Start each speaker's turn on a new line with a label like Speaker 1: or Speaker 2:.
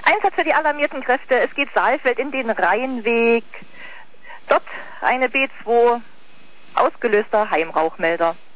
Speaker 1: Einsatz für die alarmierten Kräfte. Es geht Saalfeld in den Rheinweg. Dort eine B2 ausgelöster Heimrauchmelder.